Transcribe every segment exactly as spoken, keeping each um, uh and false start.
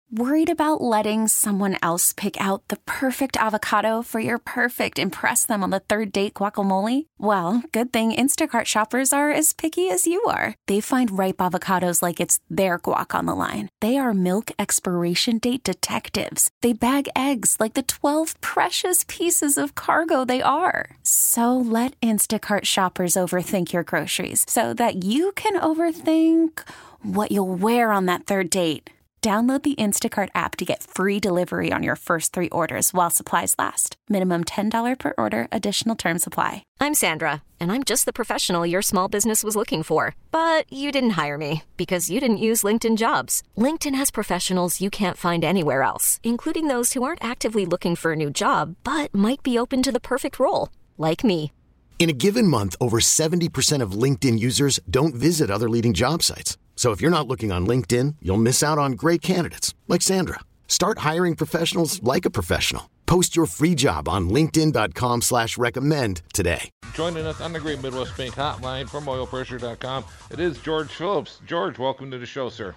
Worried about letting someone else pick out the perfect avocado for your perfect impress them on the third date guacamole? Well, good thing Instacart shoppers are as picky as you are. They find ripe avocados like it's their guac on the line. They are milk expiration date detectives. They bag eggs like the twelve precious pieces of cargo they are. So let Instacart shoppers overthink your groceries so that you can overthink what you'll wear on that third date. Download the Instacart app to get free delivery on your first three orders while supplies last. Minimum ten dollars per order. Additional terms apply. I'm Sandra, and I'm just the professional your small business was looking for. But you didn't hire me because you didn't use LinkedIn Jobs. LinkedIn has professionals you can't find anywhere else, including those who aren't actively looking for a new job, but might be open to the perfect role, like me. In a given month, over seventy percent of LinkedIn users don't visit other leading job sites. So if you're not looking on LinkedIn, you'll miss out on great candidates like Sandra. Start hiring professionals like a professional. Post your free job on linkedin dot com slash recommend today. Joining us on the Great Midwest Bank Hotline from oil pressure dot com, it is George Phillips. George, welcome to the show, sir.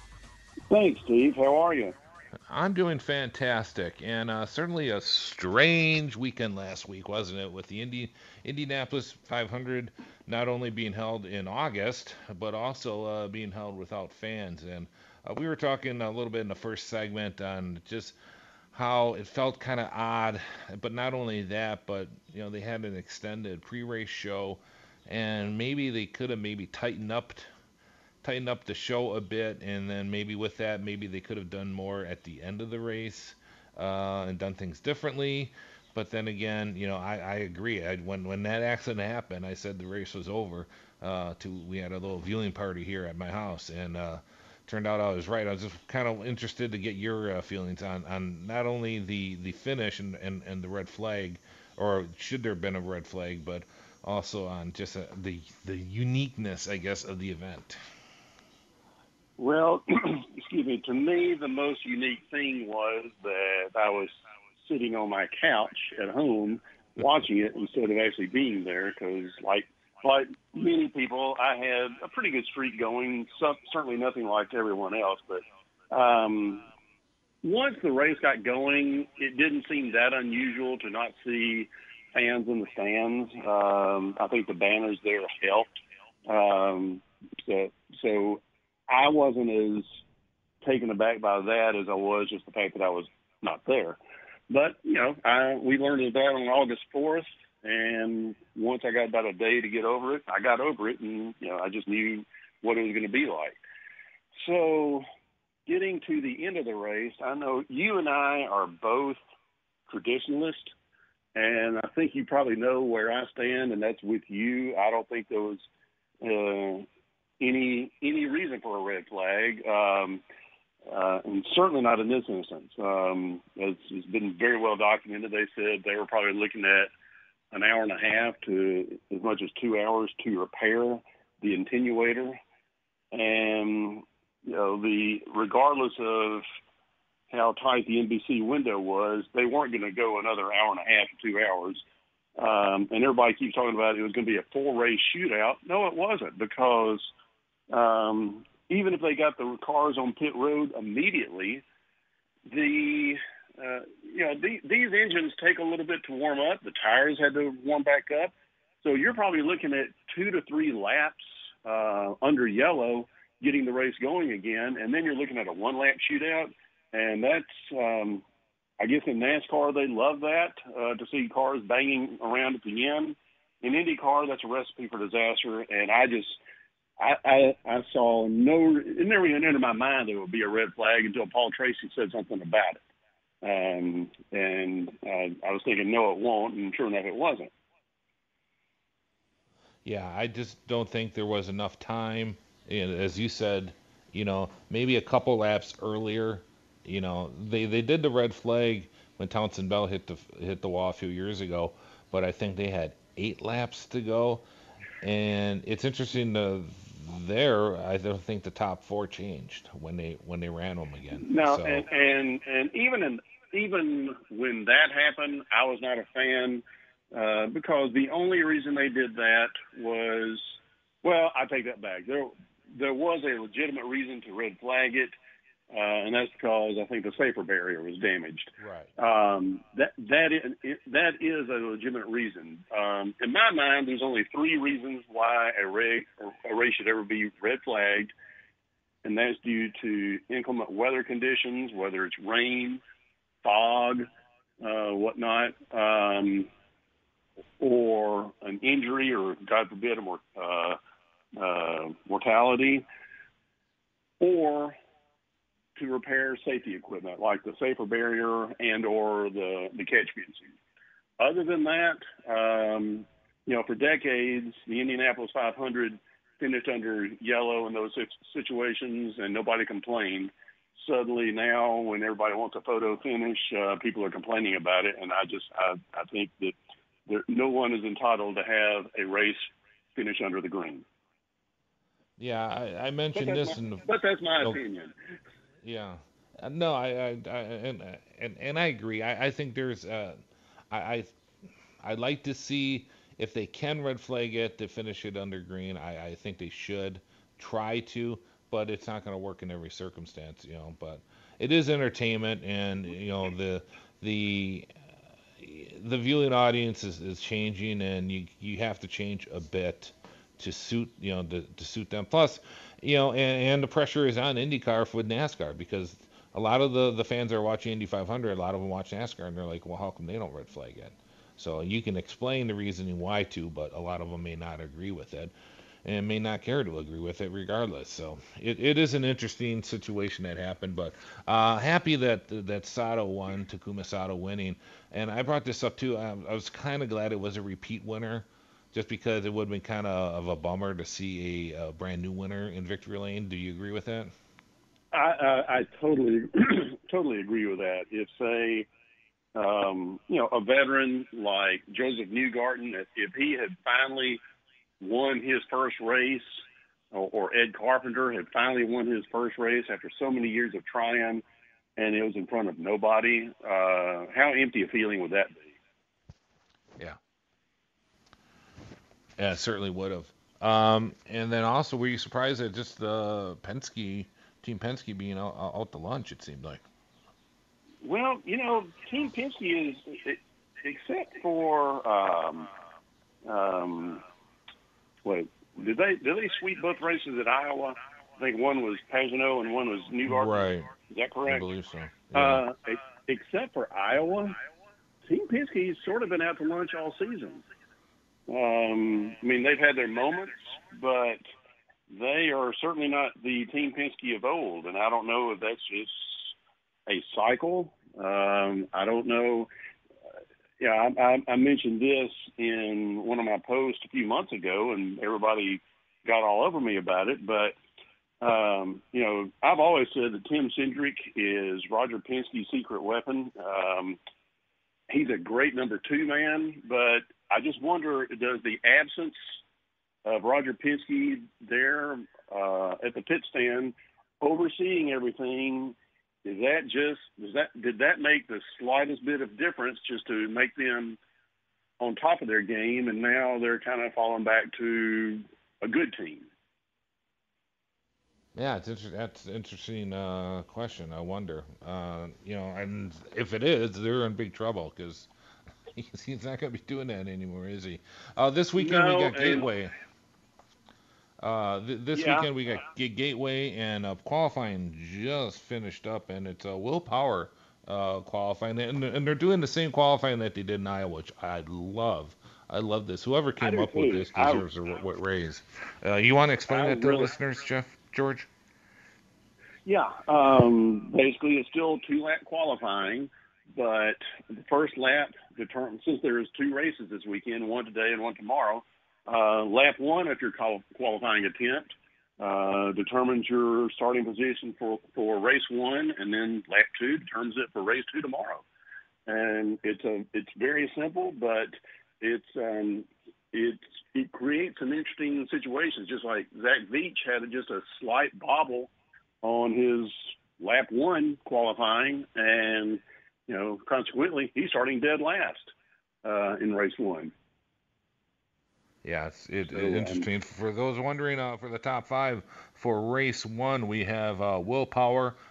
Thanks, Steve. How are you? I'm doing fantastic, and uh, certainly a strange weekend last week, wasn't it, with the Indi- Indianapolis five hundred not only being held in August, but also uh, being held without fans. And uh, we were talking a little bit in the first segment on just how it felt kind of odd, but not only that, but you know they had an extended pre-race show, and maybe they could have maybe tightened up tighten up the show a bit, and then maybe with that, maybe they could have done more at the end of the race uh, and done things differently. But then again, you know, I, I agree. I, when when that accident happened, I said the race was over. Uh, to we had a little viewing party here at my house, and uh, turned out I was right. I was just kind of interested to get your uh, feelings on, on not only the, the finish and, and, and the red flag, or should there have been a red flag, but also on just uh, the the uniqueness, I guess, of the event. Well, excuse me, to me, the most unique thing was that I was sitting on my couch at home watching it instead of actually being there because, like, like many people, I had a pretty good streak going, so, certainly nothing like everyone else. But um, once the race got going, it didn't seem that unusual to not see fans in the stands. Um, I think the banners there helped. Um, so, so I wasn't as taken aback by that as I was just the fact that I was not there. But, you know, I, we learned of that on August fourth, and once I got about a day to get over it, I got over it, and, you know, I just knew what it was going to be like. So getting to the end of the race, I know you and I are both traditionalists, and I think you probably know where I stand, and that's with you. I don't think there was uh, any any reason for a red flag, um, uh, and certainly not in this instance. Um, it's, it's been very well documented. They said they were probably looking at an hour and a half to as much as two hours to repair the attenuator, and you know the regardless of how tight the N B C window was, they weren't going to go another hour and a half to two hours. Um, and everybody keeps talking about it was going to be a four-race shootout. No, it wasn't, because um, even if they got the cars on pit road immediately, the uh, you know the, these engines take a little bit to warm up. The tires had to warm back up. So you're probably looking at two to three laps uh, under yellow getting the race going again, and then you're looking at a one-lap shootout. And that's, um, I guess in NASCAR, they love that, uh, to see cars banging around at the end. In IndyCar, that's a recipe for disaster. And I just, I, I, I saw no, it never even entered my mind that it would be a red flag until Paul Tracy said something about it. Um, and uh, I was thinking, no, it won't. And sure enough, it wasn't. Yeah, I just don't think there was enough time. And as you said, you know, maybe a couple laps earlier. You know, they, they did the red flag when Townsend Bell hit the hit the wall a few years ago, but I think they had eight laps to go, and it's interesting to there. I don't think the top four changed when they when they ran them again. No, so. and, and and even in even when that happened, I was not a fan uh, because the only reason they did that was, well, I take that back. There there was a legitimate reason to red flag it. uh, and that's because I think the safer barrier was damaged. Right. Um, that that is, it, that is a legitimate reason. Um, in my mind, there's only three reasons why a, reg, a race should ever be red flagged, and that's due to inclement weather conditions, whether it's rain, fog, uh, whatnot, um, or an injury, or God forbid, a more, uh, uh, mortality, or to repair safety equipment like the safer barrier and or the, the catch fencing. Other than that, um, you know, for decades, the Indianapolis five hundred finished under yellow in those situations, and nobody complained. Suddenly now, when everybody wants a photo finish, uh, people are complaining about it, and I just I, I think that there, no one is entitled to have a race finish under the green. Yeah, I, I mentioned this my, in the. But that's my No, opinion. yeah, Uh, no, I, I, I and, and and I agree. I, I think there's, uh, I, I, I'd like to see if they can red flag it to finish it under green. I, I think they should try to, but it's not going to work in every circumstance, you know. But it is entertainment, and you know the the the viewing audience is, is changing, and you you have to change a bit to suit you know to, to suit them. Plus, you know, and, and the pressure is on IndyCar with NASCAR because a lot of the the fans that are watching Indy five hundred, a lot of them watch NASCAR, and they're like, well, how come they don't red flag it? So you can explain the reasoning why to, but a lot of them may not agree with it and may not care to agree with it regardless. So it, it is an interesting situation that happened, but uh, happy that that Sato won, Takuma Sato winning. And I brought this up too. I, I was kind of glad it was a repeat winner, just because it would have been kind of of a bummer to see a, a brand new winner in victory lane. Do you agree with that? I, I, I totally totally agree with that. If say um, you know a veteran like Joseph Newgarden, if, if he had finally won his first race, or, or Ed Carpenter had finally won his first race after so many years of trying, and it was in front of nobody, uh, how empty a feeling would that be? Yeah. Yeah, it certainly would have. Um, and then also, were you surprised at just the Penske, Team Penske being out, out to lunch, it seemed like? Well, you know, Team Penske is, except for, um, um, what, did they did they sweep both races at Iowa? I think one was Pagenaud and one was Newgarden. Right. Is that correct? I believe so. Yeah. Uh, except for Iowa, Team Penske's sort of been out to lunch all season. Um, I mean, they've had their moments, but they are certainly not the Team Penske of old, and I don't know if that's just a cycle. Um, I don't know. Yeah, I, I, I mentioned this in one of my posts a few months ago, and everybody got all over me about it. But, um, you know, I've always said that Tim Cindric is Roger Penske's secret weapon. Um, he's a great number two man, but I just wonder, does the absence of Roger Penske there uh, at the pit stand overseeing everything, is that just, does that, did that make the slightest bit of difference just to make them on top of their game, and now they're kind of falling back to a good team? Yeah, it's inter- that's an interesting uh, question. I wonder, uh, you know, and if it is, they're in big trouble because he's, he's not going to be doing that anymore, is he? Uh, this weekend No, we got and Gateway. Uh, th- this yeah, weekend we got G- Gateway, and uh, qualifying just finished up, and it's uh, Will Power uh, qualifying, and, and they're doing the same qualifying that they did in Iowa, which I love. I love this. Whoever I came do up with too. this I, deserves a r- raise. Uh, you want to explain I that to the really, listeners, Jeff George? yeah, um, basically it's still two-lap qualifying, but the first lap determines, since there's two races this weekend, one today and one tomorrow, uh, lap one of your qual- qualifying attempt uh, determines your starting position for, for race one, and then lap two determines it for race two tomorrow. And it's a it's very simple, but it's um, it's it creates some interesting situations. Just like Zach Veach had just a slight bobble on his lap one qualifying, and you know, consequently, he's starting dead last uh, in race one. Yeah, it's it, So, it- um, interesting. For those wondering, uh, for the top five for race one, we have uh, Will Power,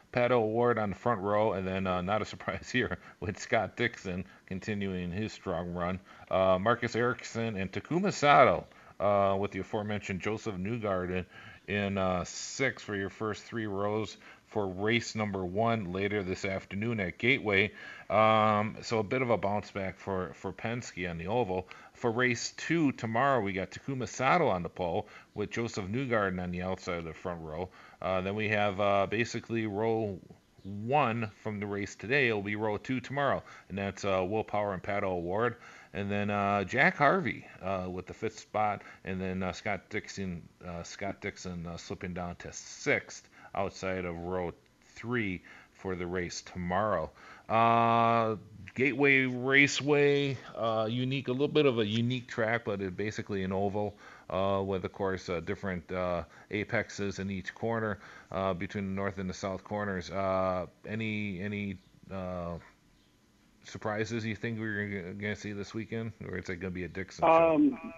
Pato O'Ward on the front row, and then uh, not a surprise here with Scott Dixon continuing his strong run. Uh, Marcus Erickson and Takuma Sato uh, with the aforementioned Joseph Newgarden in uh, six for your first three rows for race number one later this afternoon at Gateway. Um, so a bit of a bounce back for, for Penske on the oval. For race two tomorrow, we got Takuma Sato on the pole with Joseph Newgarden on the outside of the front row. Uh, then we have uh, basically row one from the race today. It'll be row two tomorrow, and that's uh, Will Power and Pato O'Ward. And then uh, Jack Harvey uh, with the fifth spot, and then uh, Scott Dixon, uh, Scott Dixon uh, slipping down to sixth outside of row three for the race tomorrow. Uh, Gateway Raceway, uh, unique, a little bit of a unique track, but it's basically an oval uh, with, of course, uh, different uh, apexes in each corner uh, between the north and the south corners. Uh, any any uh, surprises you think we're going to see this weekend, or is it going to be a Dixon show? Um,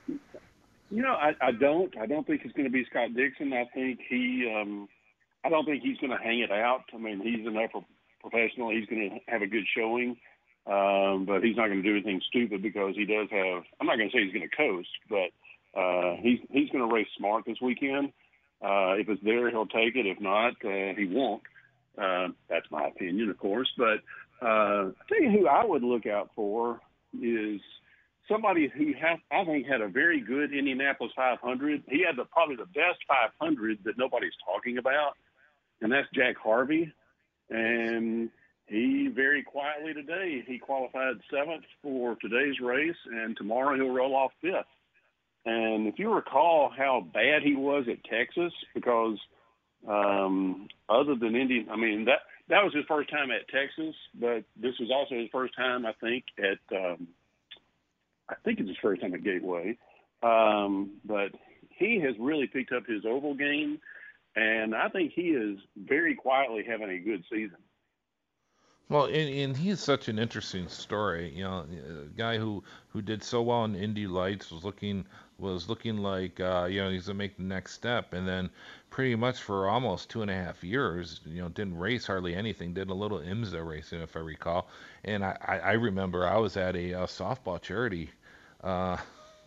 you know, I, I don't. I don't think it's going to be Scott Dixon. I think he. Um, I don't think he's going to hang it out. I mean, he's an upper professional. He's going to have a good showing, um, but he's not going to do anything stupid because he does have. I'm not going to say he's going to coast, but uh, he's he's going to race smart this weekend. Uh, if it's there, he'll take it. If not, uh, he won't. Uh, that's my opinion, of course. But uh, I tell you who I would look out for is somebody who has, I think, had a very good Indianapolis five hundred. He had the, probably the best five hundred that nobody's talking about, and that's Jack Harvey. And he very quietly today, he qualified seventh for today's race, and tomorrow he'll roll off fifth. And if you recall how bad he was at Texas, because um, other than Indy, I mean, that that was his first time at Texas, but this was also his first time, I think, at um, I think it's his first time at Gateway. Um, but he has really picked up his oval game, and I think he is very quietly having a good season. Well, and, and he's such an interesting story. You know, a guy who, who did so well in Indy Lights was looking was looking like uh, you know he's gonna make the next step, and then pretty much for almost two and a half years, you know, didn't race hardly anything. Did a little IMSA racing, if I recall. And I, I, I remember I was at a, a softball charity uh,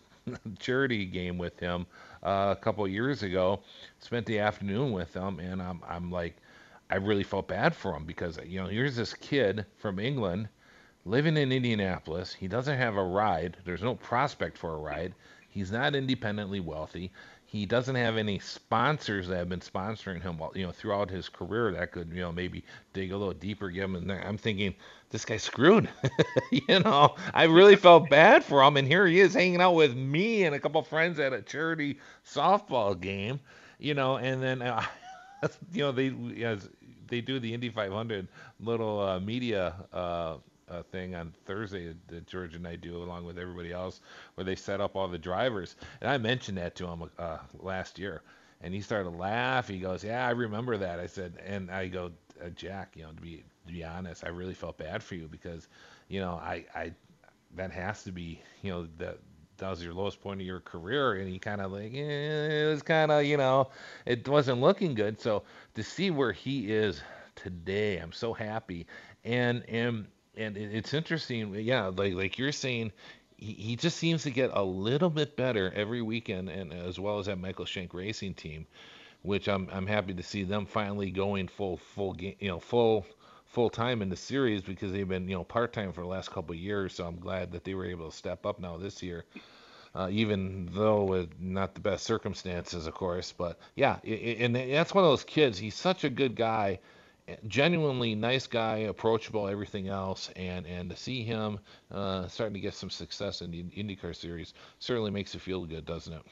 charity game with him uh, a couple of years ago. Spent the afternoon with him, and I'm I'm like. I really felt bad for him because, you know, here's this kid from England living in Indianapolis. He doesn't have a ride. There's no prospect for a ride. He's not independently wealthy. He doesn't have any sponsors that have been sponsoring him, you know, throughout his career that could, you know, maybe dig a little deeper, give him in there. I'm thinking, this guy's screwed. You know, I really felt bad for him. And here he is hanging out with me and a couple friends at a charity softball game, you know, and then, uh, you know, they, as they do the Indy five hundred little uh, media uh, uh, thing on Thursday that George and I do along with everybody else, where they set up all the drivers. And I mentioned that to him uh, last year, and he started to laugh. He goes, "Yeah, I remember that." I said, and I go, uh, "Jack, you know, to be to be honest, I really felt bad for you because, you know, I I that has to be, you know, that." That was your lowest point of your career, and he kind of like, eh, it was kind of, you know, it wasn't looking good. So to see where he is today, I'm so happy, and and and it's interesting, yeah, like like you're saying, he, he just seems to get a little bit better every weekend, and as well as that Michael Shank Racing team, which I'm I'm happy to see them finally going full full game, you know, full. full time in the series because they've been, you know, part time for the last couple of years. So I'm glad that they were able to step up now this year, uh, even though with not the best circumstances, of course. But yeah, it, and that's one of those kids. He's such a good guy, genuinely nice guy, approachable, everything else. And and to see him uh, starting to get some success in the IndyCar series certainly makes you feel good, doesn't it?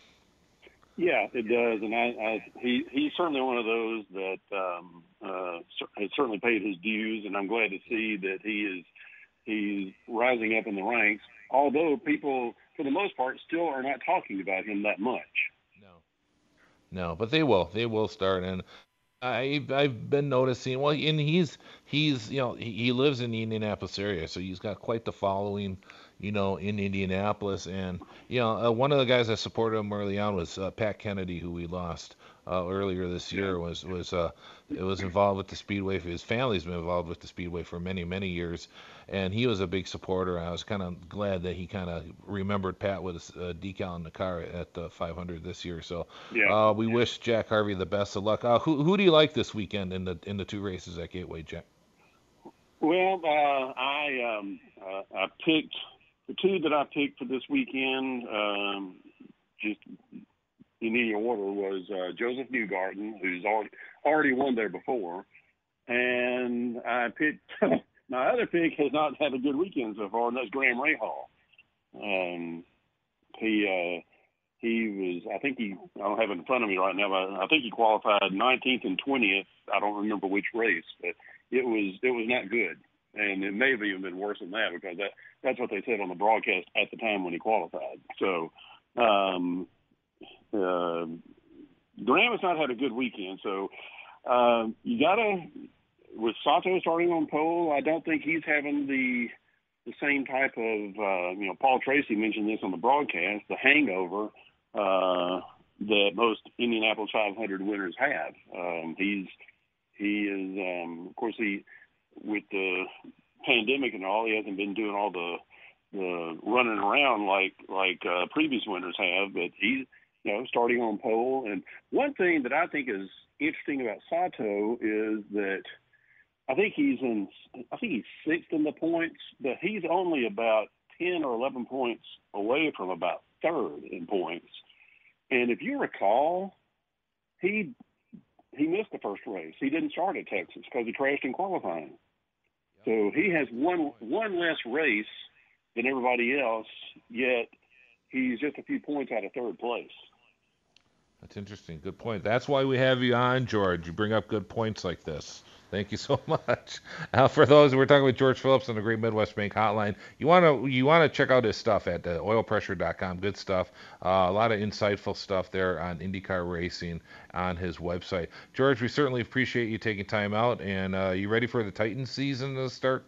Yeah, it does, and I, I he he's certainly one of those that um, uh, has certainly paid his dues, and I'm glad to see that he is he's rising up in the ranks. Although people, for the most part, still are not talking about him that much. No, no, but they will. They will start, and I I've been noticing. Well, and he's he's you know he, he lives in the Indianapolis area, so he's got quite the following. you know, in Indianapolis. And, you know, uh, one of the guys that supported him early on was uh, Pat Kennedy, who we lost uh, earlier this year, was, was, uh, it was involved with the Speedway. His family's been involved with the Speedway for many, many years. And he was a big supporter. I was kind of glad that he kind of remembered Pat with a uh, decal in the car at the five hundred this year. So yeah. uh, we wish Jack Harvey the best of luck. Uh, who, who do you like this weekend in the in the two races at Gateway, Jack? Well, uh, I um, uh, I picked the two that I picked for this weekend. Um, just in any order was uh, Joseph Newgarden, who's already already won there before, and I picked. My other pick has not had a good weekend so far, and that's Graham Rahal. Um, he uh, he was, I think he, I don't have it in front of me right now, but I think he qualified nineteenth and twentieth. I don't remember which race, but it was it was not good, and it may have even been worse than that because that that's what they said on the broadcast at the time when he qualified. So um, uh, Graham has not had a good weekend, so uh, you gotta. With Sato starting on pole, I don't think he's having the the same type of, uh, you know, Paul Tracy mentioned this on the broadcast, the hangover uh, that most Indianapolis five hundred winners have. Um, he's he is, um, of course, he with the pandemic and all, he hasn't been doing all the the running around like like uh, previous winners have, but he's, you know, starting on pole. And one thing that I think is interesting about Sato is that I think he's in. I think he's sixth in the points, but he's only about ten or eleven points away from about third in points. And if you recall, he he missed the first race. He didn't start at Texas because he crashed in qualifying. So he has one one less race than everybody else. Yet he's just a few points out of third place. That's interesting. Good point. That's why we have you on, George. You bring up good points like this. Thank you so much. Uh, for those, we're talking with George Phillips on the Great Midwest Bank Hotline. You want to you want to check out his stuff at uh, oil pressure dot com. Good stuff. Uh, a lot of insightful stuff there on IndyCar racing on his website. George, we certainly appreciate you taking time out. And uh, you ready for the Titans season to start?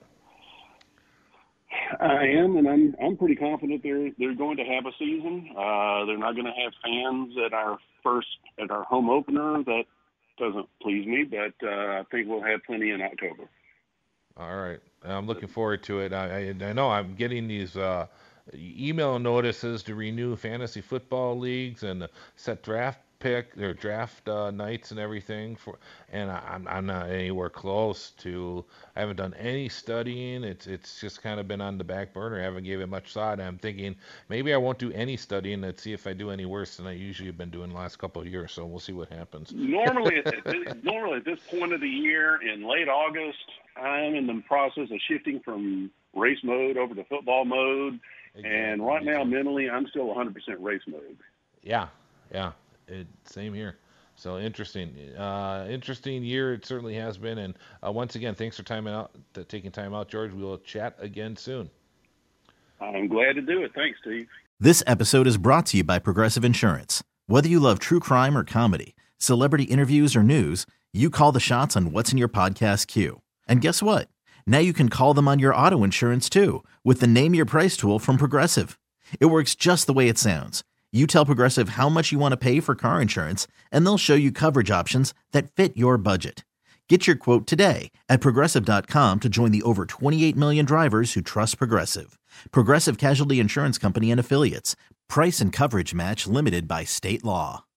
I am, and I'm I'm pretty confident they're they're going to have a season. Uh, they're not going to have fans at our first at our home opener. That doesn't please me, but uh, I think we'll have plenty in October. All right, I'm looking forward to it. I I, I know I'm getting these uh, email notices to renew fantasy football leagues and set draft pick their draft uh, nights and everything for, and I, I'm I'm not anywhere close to. I haven't done any studying. It's it's just kind of been on the back burner. I haven't given it much thought. I'm thinking maybe I won't do any studying. Let's see if I do any worse than I usually have been doing the last couple of years. So we'll see what happens. Normally, at this, normally at this point of the year in late August, I'm in the process of shifting from race mode over to football mode, exactly. And right now mentally I'm still one hundred percent race mode. Yeah, yeah. It, same here. So interesting, uh, interesting year it certainly has been. And uh, once again, thanks for time out, to taking time out, George. We will chat again soon. I'm glad to do it. Thanks, Steve. This episode is brought to you by Progressive Insurance. Whether you love true crime or comedy, celebrity interviews or news, you call the shots on what's in your podcast queue. And guess what? Now you can call them on your auto insurance too with the Name Your Price tool from Progressive. It works just the way it sounds. You tell Progressive how much you want to pay for car insurance, and they'll show you coverage options that fit your budget. Get your quote today at Progressive dot com to join the over twenty-eight million drivers who trust Progressive. Progressive Casualty Insurance Company and Affiliates. Price and coverage match limited by state law.